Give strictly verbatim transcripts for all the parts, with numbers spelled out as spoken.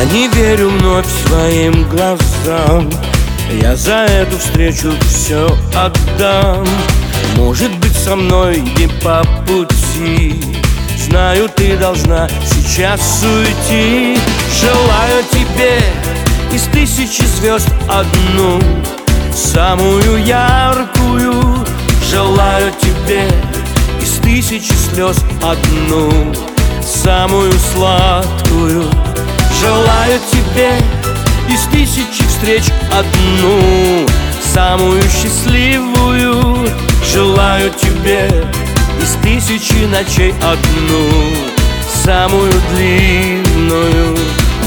не верю вновь своим глазам. Я за эту встречу все отдам. Может быть, со мной не по пути. Знаю, ты должна сейчас уйти. Желаю тебе из тысячи звезд одну, самую яркую. Желаю тебе из тысячи слез одну, самую сладкую. Желаю тебе из тысячи встреч одну, самую счастливую. Желаю тебе из тысячи ночей одну, самую длинную.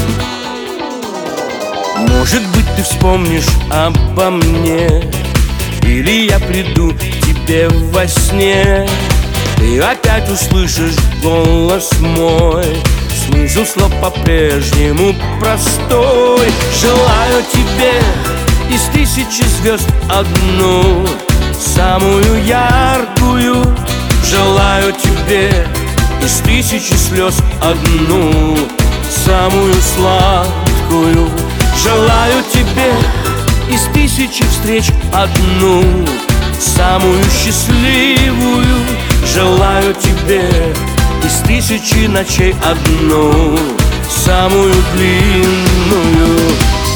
Может быть, ты вспомнишь обо мне, или я приду к тебе во сне. Ты опять услышишь голос мой, смысл слов по-прежнему простой. Желаю тебе из тысячи звезд одну, самую яркую. Желаю тебе из тысячи слез одну, самую сладкую. Желаю тебе из тысячи встреч одну, самую счастливую. Желаю тебе из тысячи ночей одну, самую длинную.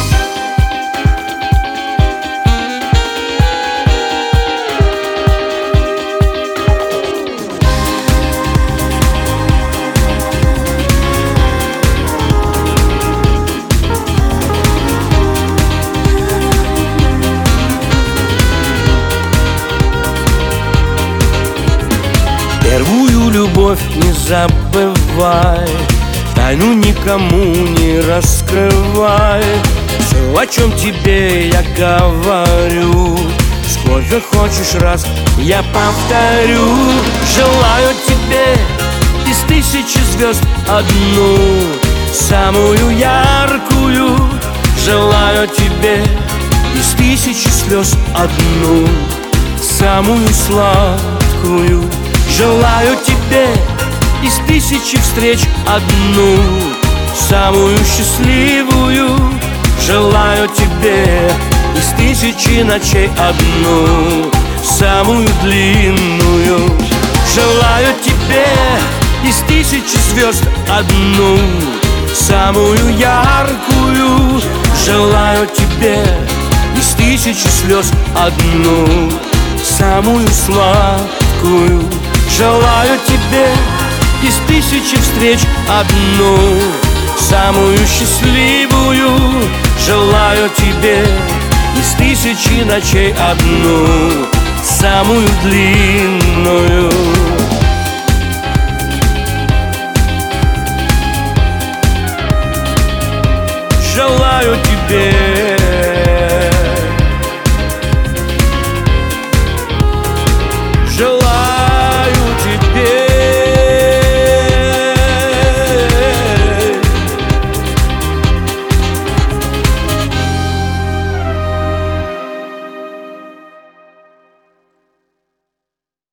Первую любовь не забывай, тайну никому не раскрывай. Все, о чем тебе я говорю, сколько хочешь раз я повторю. Желаю тебе из тысячи звезд одну, самую яркую. Желаю тебе из тысячи слез одну, самую сладкую. Желаю тебе из тысячи встреч одну, самую счастливую. Желаю тебе из тысячи ночей одну, самую длинную. Желаю тебе из тысячи звезд одну, самую яркую. Желаю тебе из тысячи слез одну, самую сладкую. Желаю тебе из тысячи встреч одну, самую счастливую. Желаю тебе из тысячи ночей одну, самую длинную.